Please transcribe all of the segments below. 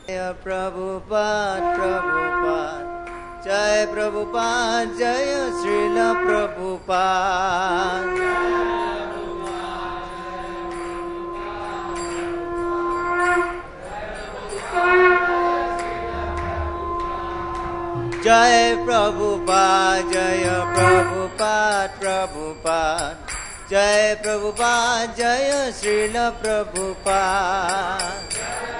प्रभुपाद प्रभुपाद जय प्रभुपाद जय श्रील प्रभुपाद जय प्रभुपाद जय प्रभुपाद प्रभुपाद जय प्रभुपाद जय श्रील प्रभुपाद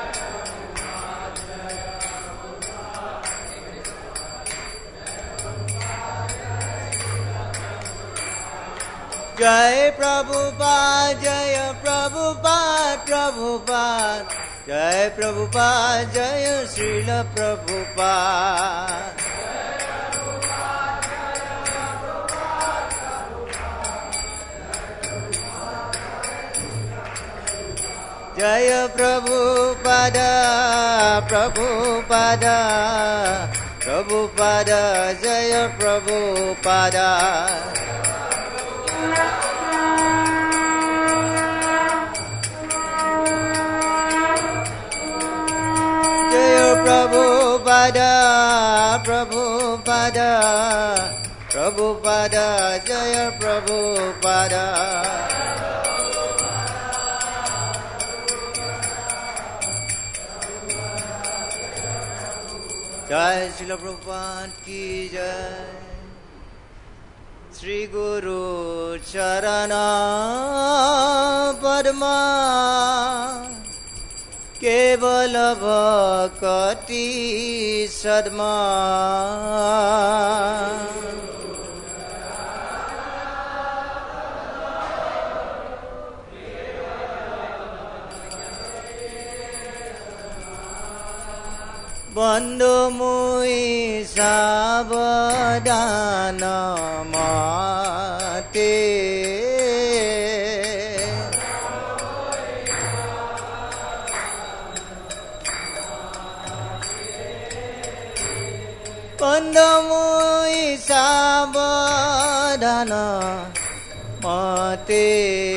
जय प्रभुपाद जय प्रभुपाद प्रभुपाद जय प्रभुपाद जय श्रील प्रभुपाद जय प्रभुपाद प्रभुपाद प्रभुपाद जय प्रभुपाद जय प्रभुपाद प्रभुपाद प्रभुपाद जय प्रभुपाद जय श्रील प्रभुपाद की जय श्री गुरु चरण पद्मा केवल भक्ति सद्मा बंधु मुई सावधान माते बंधु मुई सावधान माते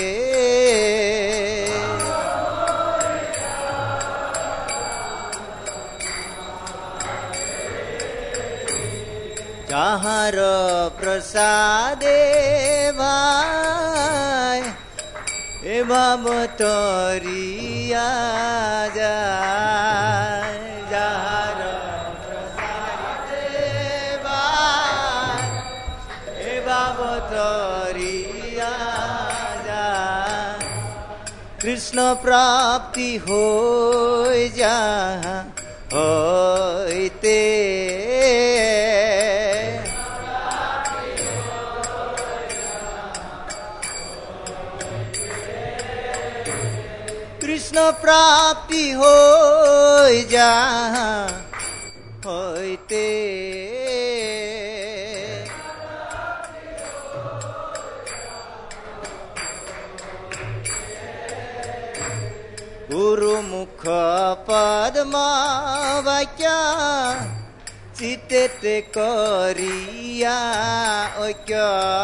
जहाँ प्रसादे भाई ए भाव तोरिया जाय जहाँ प्रसादे भाई ए भाव तोरिया जाय कृष्ण प्राप्ति हो जहाँ होते कृष्ण प्राप्ति हो जहाँ होते गुरु मुख पद्मा वाक्य चित्ते करिया ऐक्य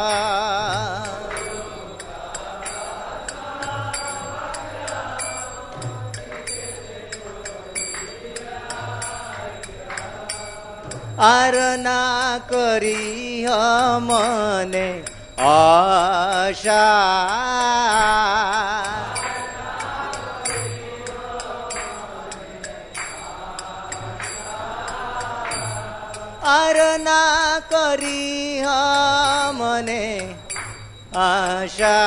आरना करी मने आशा आरना करी मने आशा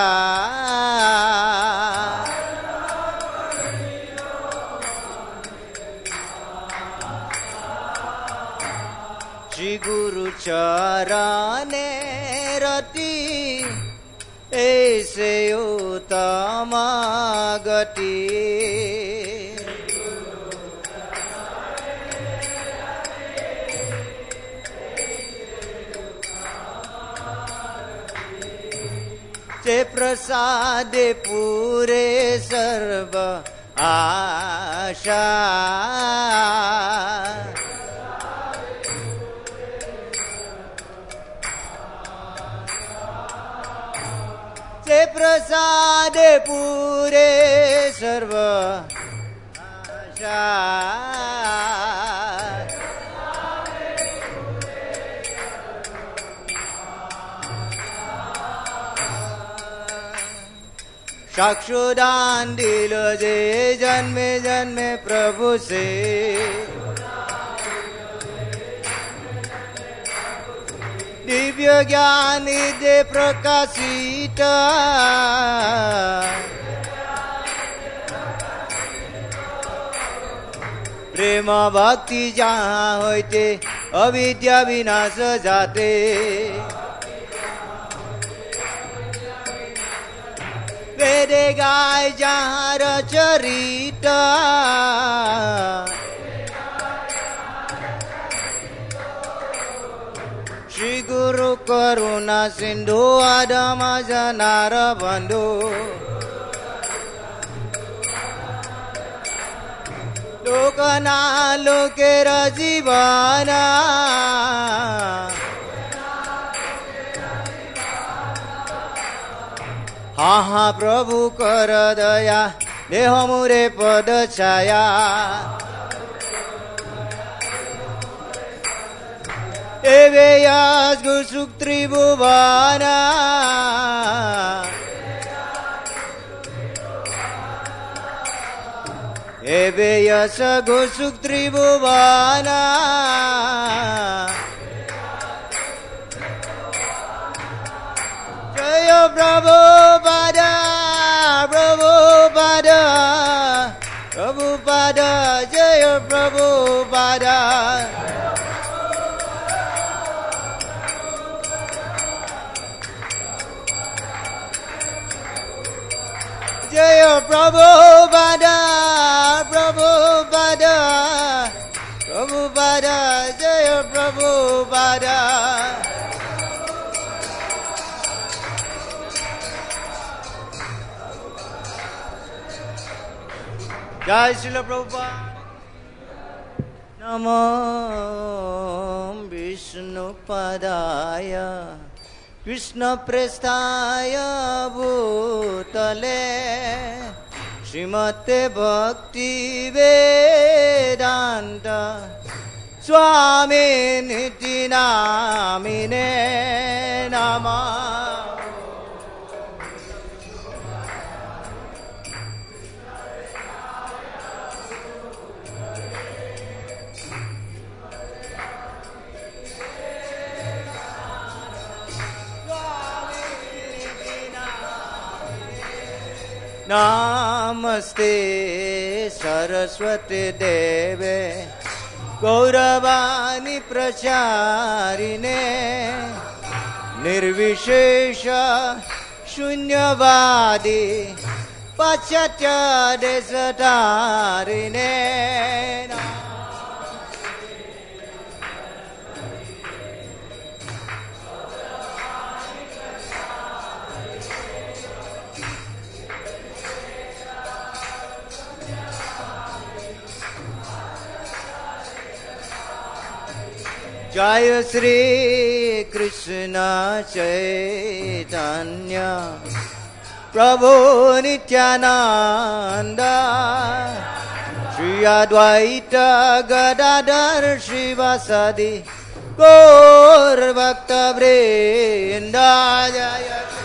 श्री गुरु चरणे रति ऐसे उत्तम गति ते प्रसादे पूरे सर्व आशा ते प्रसादे पूरे सर्व आशा साक्षुदान दिल जे जन्मे जन्मे प्रभु से दिव्य ज्ञान दे प्रकाशित प्रेम भक्ति जहाँ होते अविद्या विनाश जाते वेदे गाय जहाँ रचरित श्री गुरु करुणा सिंधु आदम जनार बंधु लोकना लोकेर जीवना हाँ हाँ प्रभु कर दया देह मुरे पद छाया एवे यस गुसुक त्रिभुवना एवे यस गुसुक त्रिभुवना जय प्रभुपादा प्रभुपादा प्रभुपादा जय प्रभुपादा जय प्रभुपादा प्रभुपादा प्रभुपादा जय प्रभुपादा जय श्रील प्रभुपाद नमो विष्णुपदाय कृष्ण प्रेष्ठाय भूतले श्रीमते भक्ति वेदांत स्वामी निति नामिने नमः नमस्ते सरस्वती देवे गौरवाणी प्रचारिणे निर्विशेष शून्यवादी पाश्चात्य देशधारिणे जय श्री कृष्ण चैतन्य प्रभु नित्यानंद श्री अद्वैत गदाधर श्रीवासदि गौर भक्त वृंद जय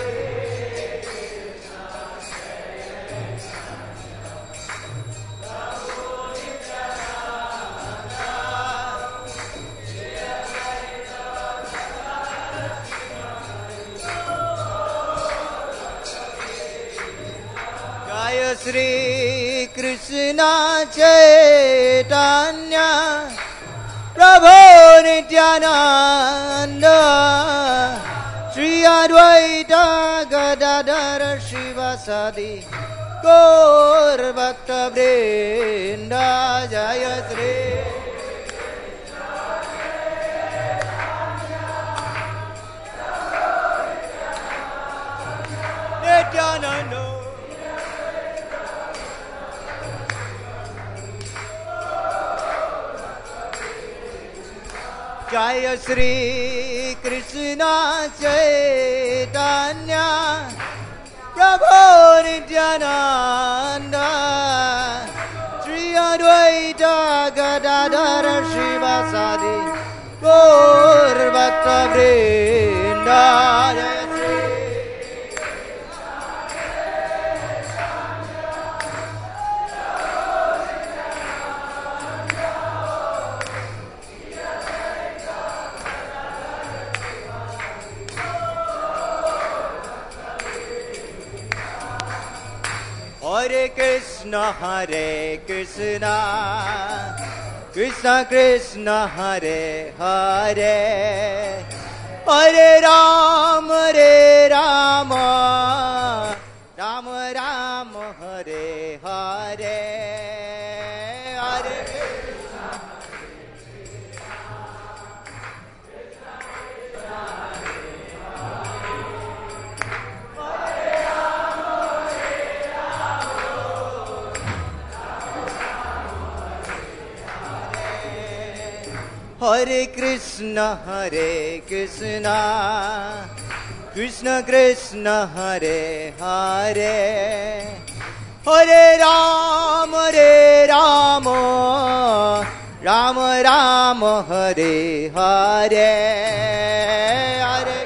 श्री कृष्ण चैतन्य प्रभु नित्यानंद श्री अद्वैत गदाधर श्रीवासदि गौर भक्त वृंद जय श्री नित्यानंद जय श्री कृष्ण चैतन्य प्रभु नित्यानंद श्री अद्वैत गदाधर श्रीवासदि गौर भक्त वृंद जय Shri Hare Krishna, Krishna Krishna, Hare Hare, Hare Rama, Rama Rama, Hare Hare, Hare Hare Krishna, Krishna Krishna, Hare Hare, Hare Rama, Rama Rama, Hare Hare, Hare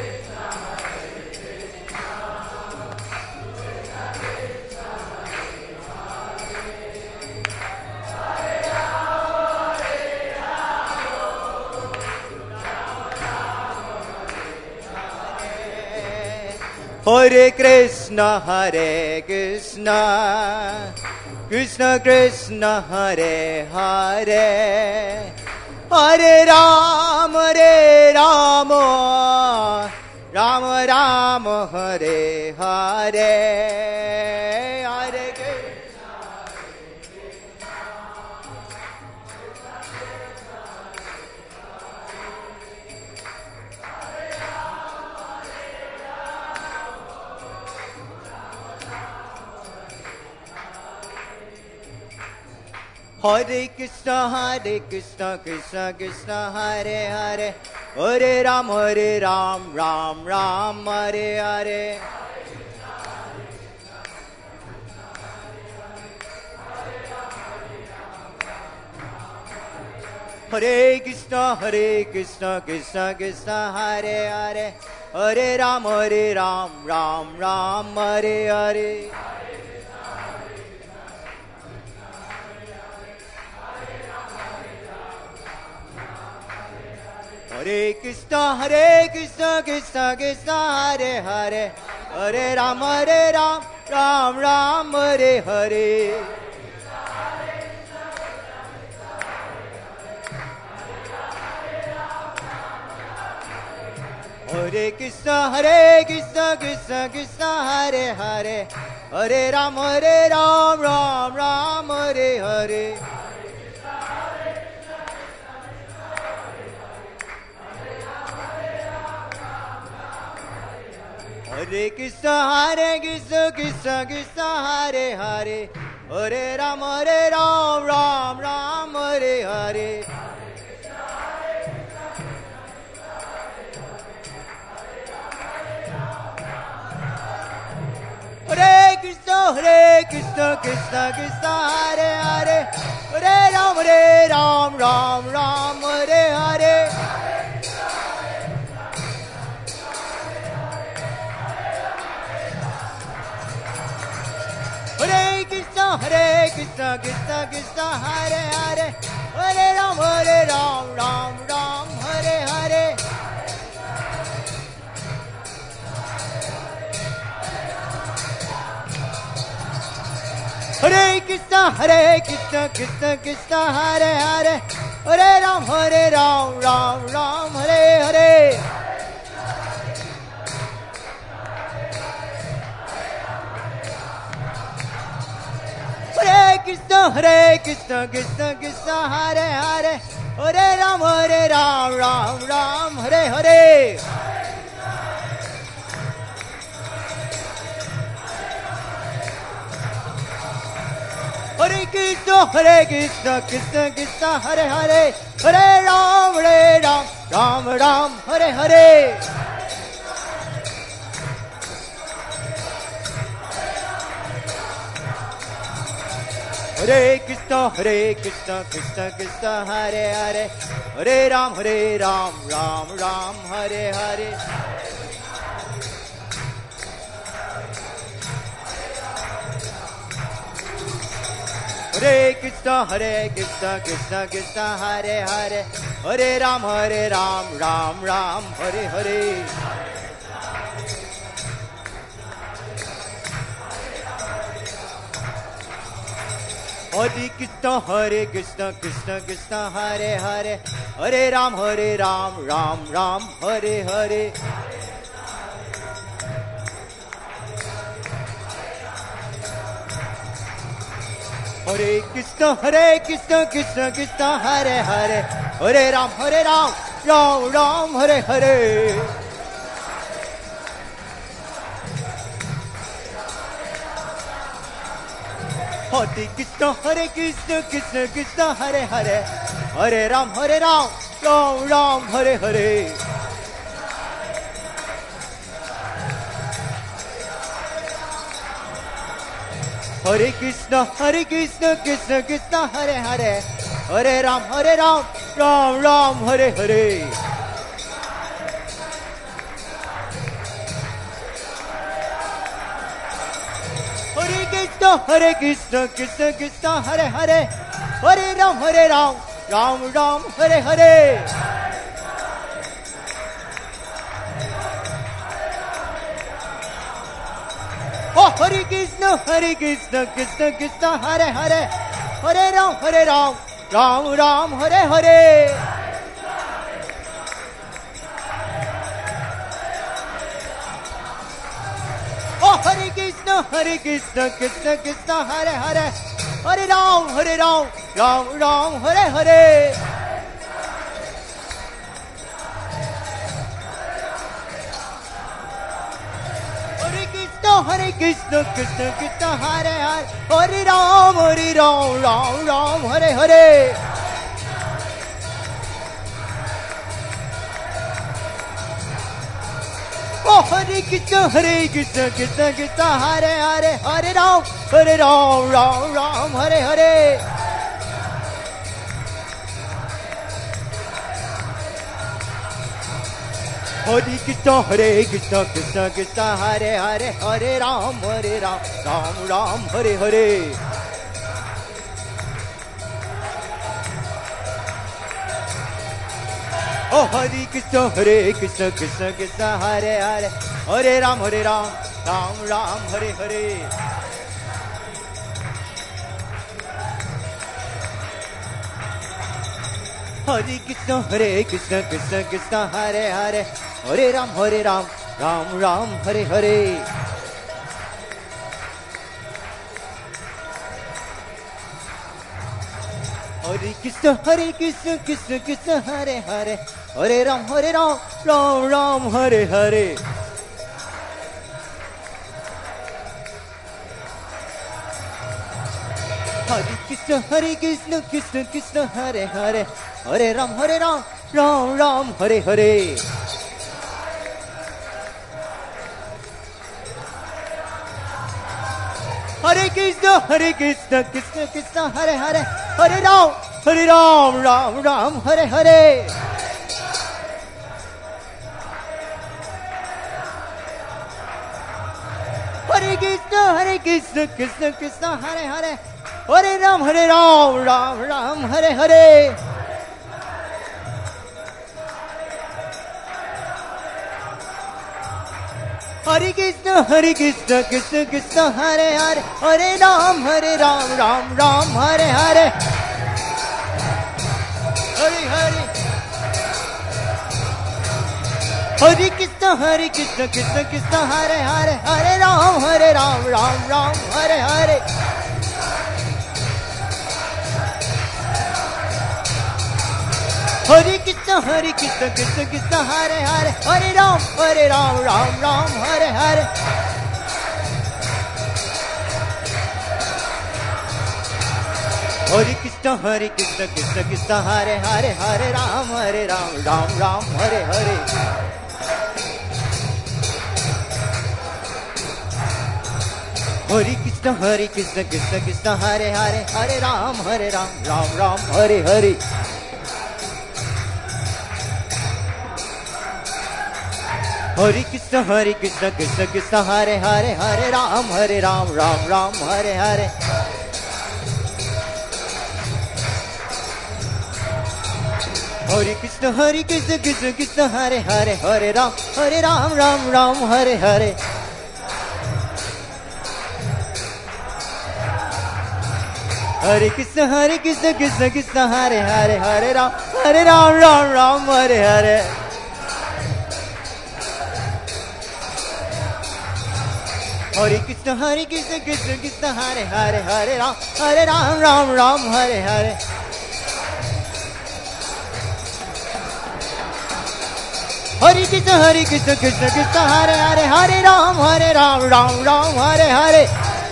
Hare Krishna, Krishna Krishna, Hare Hare, Hare Rama, Rama Rama, Hare Hare, Hare Hare Krishna, Krishna Krishna, Hare Hare, Hare Ram, Ram Ram, Hare Hare. Hare Krishna, Krishna Krishna, Hare Hare, Hare Ram, Ram Ram, Hare Hare. Hare Krishna, Krishna Krishna, Hare Hare, Hare Ram, Ram Ram, Hare Hare. Hare Krishna, Krishna Krishna, Hare Hare, Hare Ram, Ram Ram, Hare Hare. Hare Krishna, Krishna Krishna, Hare Hare, Hare Ram, Ram Ram, Hare Hare. Hare Krishna, Krishna Krishna, Hare Hare, Hare Ram, Ram Ram, Hare Hare. Hare Krishna, Krishna Krishna, Hare Hare, Hare Ram, Ram Ram, Hare Hare. Hare Krishna, Krishna Krishna, Hare Hare, Hare Ram, Ram Ram, Hare Hare. Hare Krishna, Krishna Krishna, Hare Hare, Hare Ram, Ram Ram, Hare Hare. Hare Krishna, Krishna Krishna, Hare Hare, Hare Ram, Ram Ram, Hare Hare. Hare Krishna, Krishna Krishna, Hare Hare, Hare Ram, Ram Ram, Hare Hare. Hare Krishna, Krishna Krishna, Hare Hare, Hare Ram, Ram Ram, Hare Hare. Hare Krishna Krishna Krishna Hare Hare Hare Ram Ram Ram Hare Hare Hare Krishna Krishna Krishna Hare Hare Hare Ram Ram Ram Hare Hare Hare Krishna Krishna Krishna Hare Hare Hare Ram Ram Ram Hare Hare Hare Krishna Krishna Krishna Hare Hare Hare Ram Ram Ram Hare Hare Hare Krishna Krishna Krishna Hare Hare Hare Ram Ram Ram Hare Hare Oh Hare Krishna Krishna Krishna Hare Hare Hare Ram Ram Ram Hare Hare Oh Hare Krishna Krishna Krishna Hare Hare Hare Ram Ram Hare Hare Hare Krishna Krishna Krishna Hare Hare Hare Ram Ram Hare Hare Oh Hare Krishna Krishna Krishna Hare Hare Hare Ram Ram Hare Hare Hare Krishna Krishna Krishna Hare Hare Hare Ram Ram Hare Hare Oh Hare Krishna Krishna Krishna Hare Hare Hare Ram Ram Hare Hare Hare Krishna Krishna Krishna Hare Hare Hare Ram Ram Hare Hare Hare Krishna Krishna Krishna Hare Hare Hare Ram Ram Hare Hare Hare Krishna Krishna Krishna Hare Hare Hare Ram Ram Hare Hare Hare Krishna Krishna Krishna Hare Hare Hare Ram Ram Hare Hare Hare Krishna Krishna Krishna Hare Hare Hare Ram Ram Hare Hare Hare Krishna Krishna Krishna Hare Hare Hare Ram Ram Hare Hare Hare Hare Hare Krishna Krishna Krishna Hare Hare Hare Ram Ram Hare Hare Hare Krishna Krishna Krishna Hare Hare Hare Ram Ram Hare Hare Hare Krishna Krishna Krishna Hare Hare Hare Ram Ram Hare Hare Hare Krishna Krishna Krishna Hare Hare Hare Ram Ram Hare Hare Hare Krishna Krishna Krishna Hare Hare Hare Ram Ram Hare Hare Hare Krishna Krishna Krishna Hare Hare Hare Ram Hare Hare Hare Krishna Krishna Krishna Hare Hare Hare Ram Ram Ram Hare Hare Hare Krishna Krishna Krishna Hare Hare Hare Ram Ram Ram Hare Hare Hare Krishna Krishna Krishna Hare Hare Hare Ram Ram Ram Hare Hare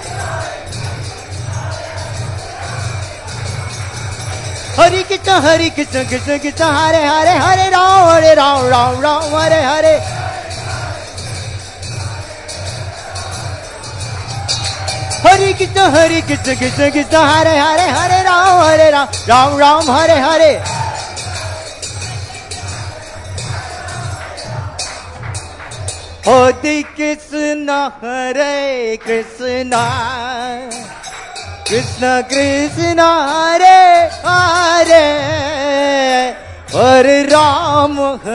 Hare Krishna Krishna Krishna Hare Hare Hare Ram Ram Hare Hare Hare Krishna Krishna Krishna Hare Hare Hare Ram Ram Hare Hare Hare Krishna Krishna Krishna Krishna Hare Hare Hare Ram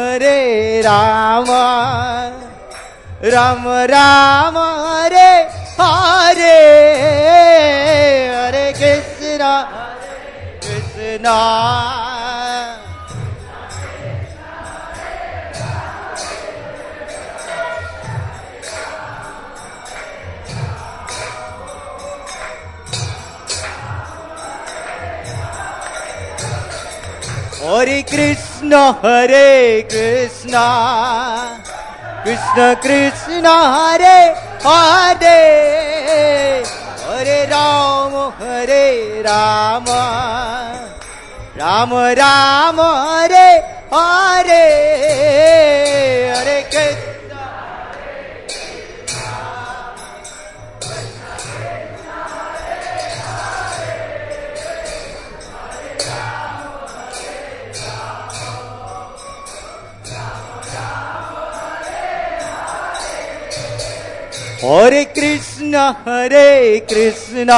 Ram Ram Hare Hare Hare Krishna Krishna Hare Krishna Krishna Krishna Hare Hare Hare Ram Ram Ram Hare Hare Hare Krishna Hare Krishna Krishna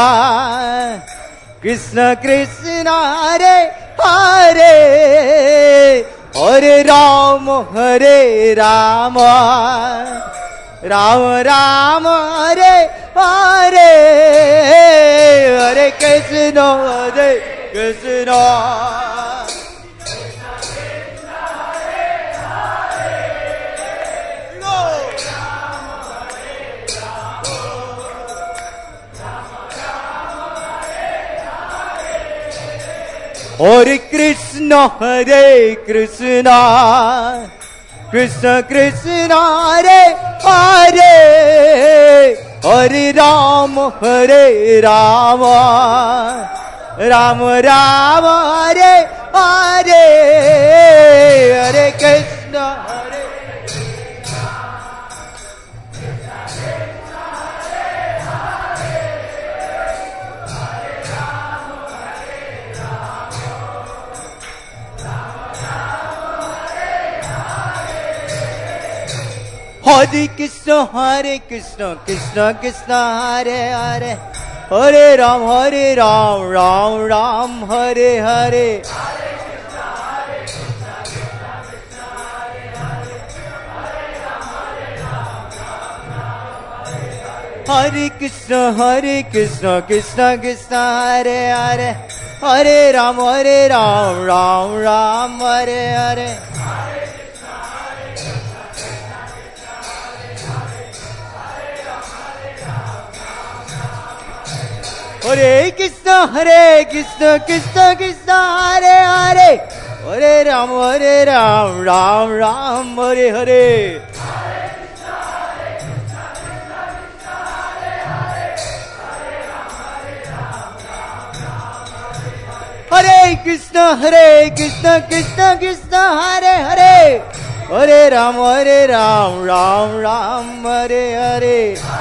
Krishna Hare Hare Hare Ram Ram Ram Hare Hare Hare Krishna Krishna Hare Krishna Krishna Krishna Hare Hare Hare Ram Ram Ram Hare Hare Hare Krishna Hare Krishna Krishna Krishna Hare Hare Hare Ram Ram Ram Hare Hare Hare Krishna Krishna Krishna Hare Hare Hare Ram Ram Ram Hare Hare Hare Krishna Krishna Hare Hare Hare Ram Ram Ram Hare Hare Hare Krishna Krishna Hare Hare Hare Ram Ram Ram Hare Hare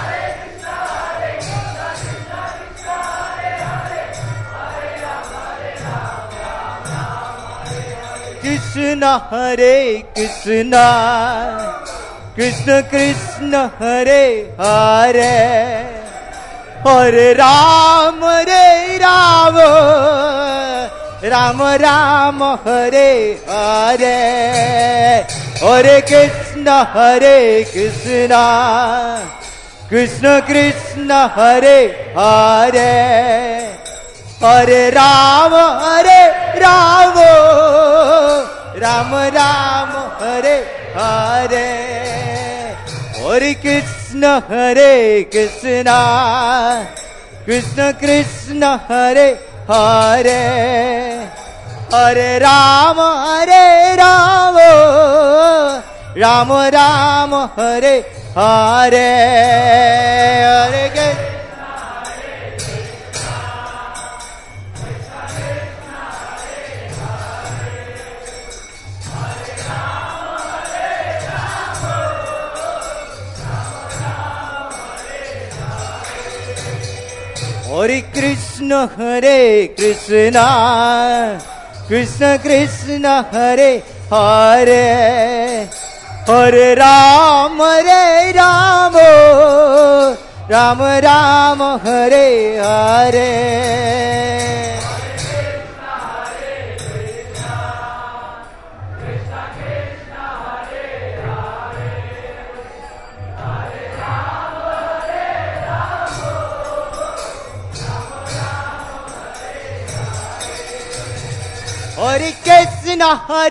Krishna Krishna Hare Hare Hare Ram Ram Ram Hare Hare Hare Krishna Krishna Hare Hare हरे राम राम राम हरे हरे हरे कृष्ण कृष्ण कृष्ण हरे हरे हरे राम राम राम हरे हरे हरे हरे कृष्ण कृष्ण कृष्ण हरे हरे हरे राम राम राम हरे हरे हरे कृष्ण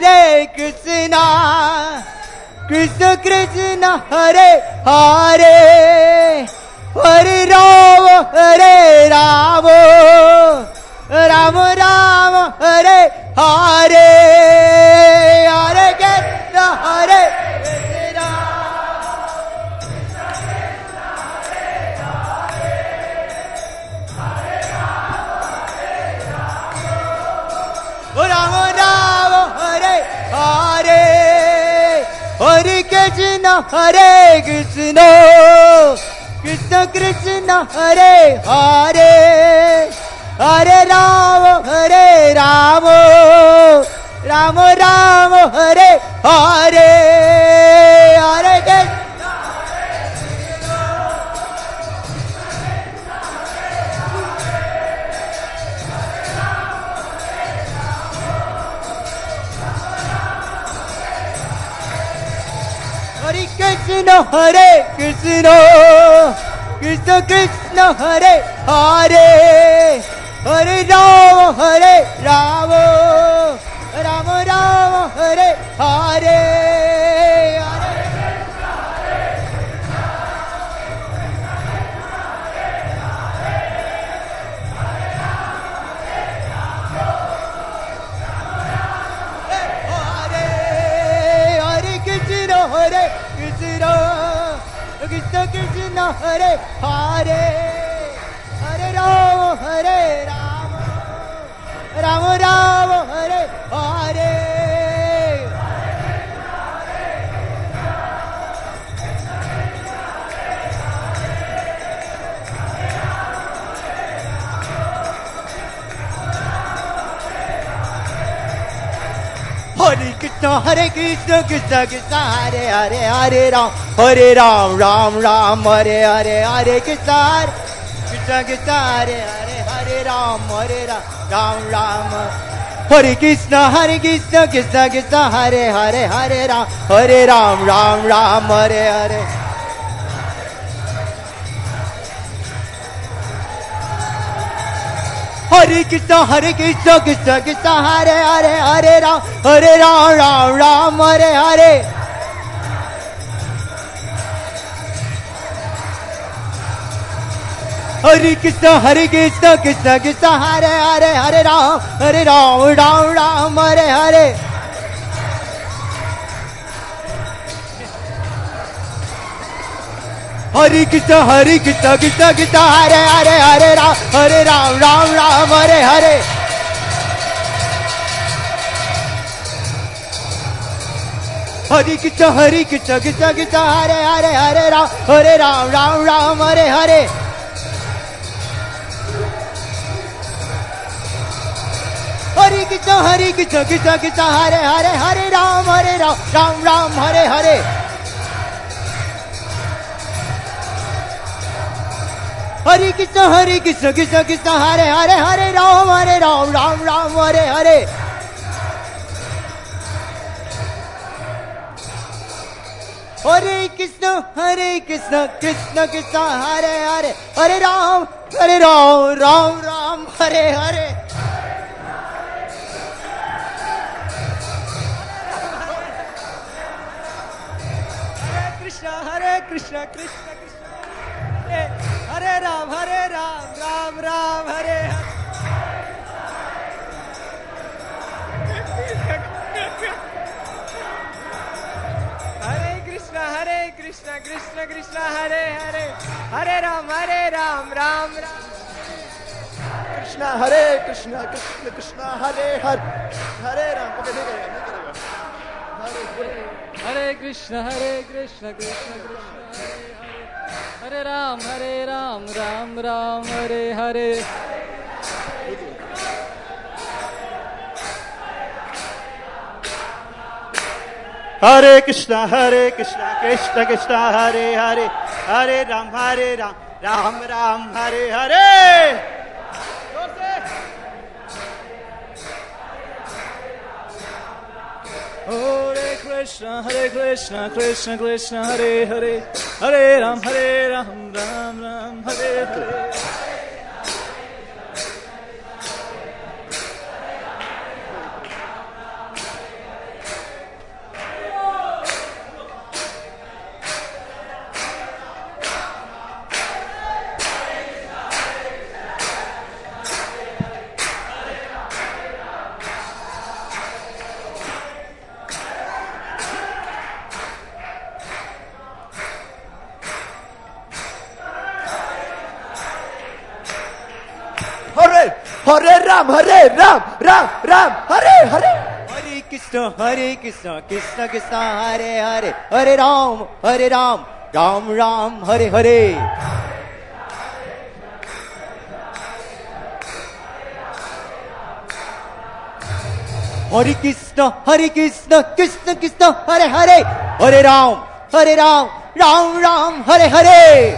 कृष्ण कृष्ण हरे हरे हरे राम राम राम हरे हरे हरे कृष्ण राम राम हरे हरे हरे कृष्ण कृष्ण कृष्ण हरे हरे हरे राम राम राम हरे हरे हरे कृष्ण हरे कृष्ण कृष्ण कृष्ण हरे हरे हरे राम राम राम हरे हरे कृष्ण कृष्ण हरे हरे हरे राम राम राम हरे हरे हरे कृष्ण कृष्ण कृष्ण हरे हरे हरे राम राम हरे हरे हरे कृष्ण कृष्ण हरे हरे राम राम हरे कृष्ण कृष्ण कृष्ण हरे हरे राम राम हरे हरे हरे कृष्ण कृष्ण कृष्ण हरे राम राम हरे हरे हरे कृष्ण कृष्ण कृष्ण हरे राम राम हरे हरे हरे कृष्ण कृष्ण कृष्ण हरे राम राम हरे हरे हरे कृष्ण कृष्ण हरे राम हरे हरे हरे कृष्ण कृष्ण हरे राम हरे हरे हरे कृष्ण कृष्ण हरे राम राम हरे हरे हरे कृष्ण कृष्ण कृष्ण हरे राम राम हरे हरे कृष्ण कृष्ण कृष्ण हरे राम राम राम हरे हरे कृष्ण कृष्ण कृष्ण हरे हरे हरे राम राम राम कृष्ण हरे कृष्ण कृष्ण कृष्ण हरे हरे हरे राम हरे कृष्ण कृष्ण कृष्ण हरे राम राम राम हरे हरे हरे कृष्ण कृष्ण कृष्ण हरे हरे हरे राम राम राम हरे हरे हरे कृष्ण कृष्ण कृष्ण हरे हरे हरे राम राम राम हरे हरे हरे राम राम हरे हरे हरे कृष्ण कृष्ण कृष्ण हरे हरे हरे राम राम राम हरे हरे हरे कृष्ण कृष्ण कृष्ण हरे हरे हरे राम राम राम हरे हरे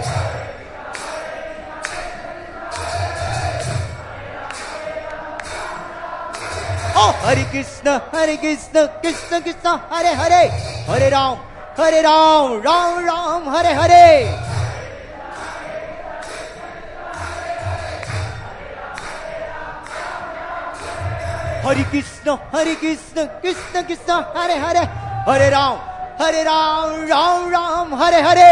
हरे कृष्ण कृष्ण कृष्ण हरे हरे हरे राम राम राम हरे हरे हरे कृष्ण कृष्ण कृष्ण हरे हरे हरे राम राम राम हरे हरे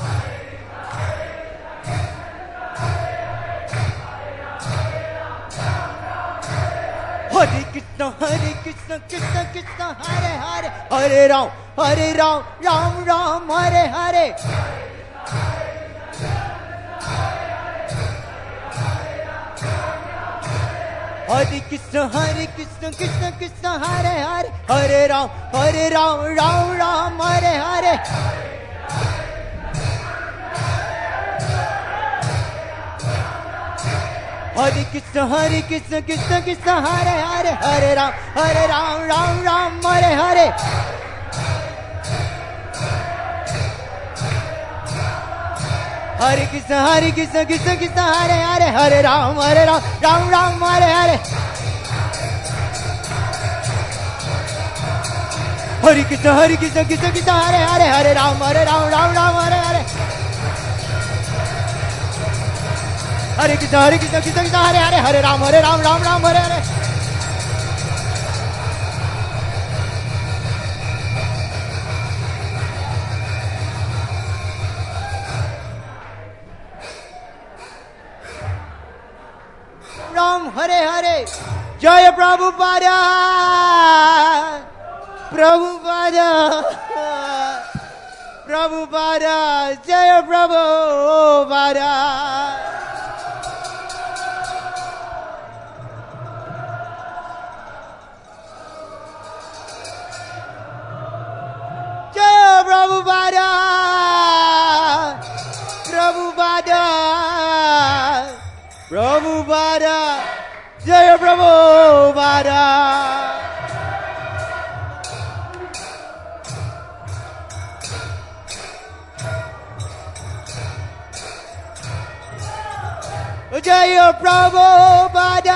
हरे कृष्ण कृष्ण कृष्ण हरे हरे हरे राम राम राम हरे हरे हरे कृष्ण कृष्ण कृष्ण हरे हरे हरे राम राम राम हरे हरे हरे कृष्ण कृष्ण कृष्ण हरे हरे हरे राम राम राम हरे हरे हरे कृष्ण कृष्ण कृष्ण हरे हरे हरे राम राम राम हरे हरे हरे कृष्ण कृष्ण कृष्ण हरे हरे हरे राम राम राम हरे हरे हरे कृष्ण कृष्ण कृष्ण हरे हरे हरे राम राम हरे हरे राम हरे हरे जय प्रभुपादा जय Prabhupada Prabhupada, Jaya Prabhupada. Jaya Prabhupada,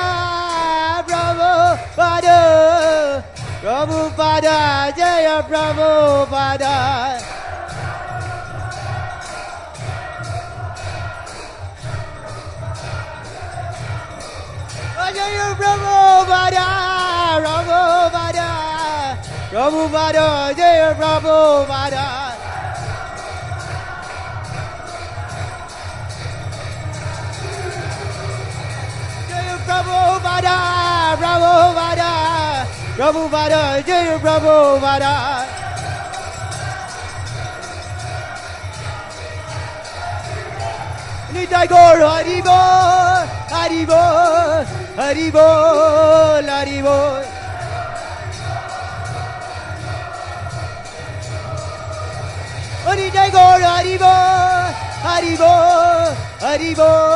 Prabhupada, Jaya Prabhupada. Jaya Prabhupada, Prabhupada, Jaya Prabhupada. Prabhupada, Prabhupada, Prabhupada, Jai Prabhupada. Nitai Gaur Hari Bol, Hari Bol, Hari Bol, Hari Bol. Nitai Gaur Hari Bol, Hari Bol, Hari Bol.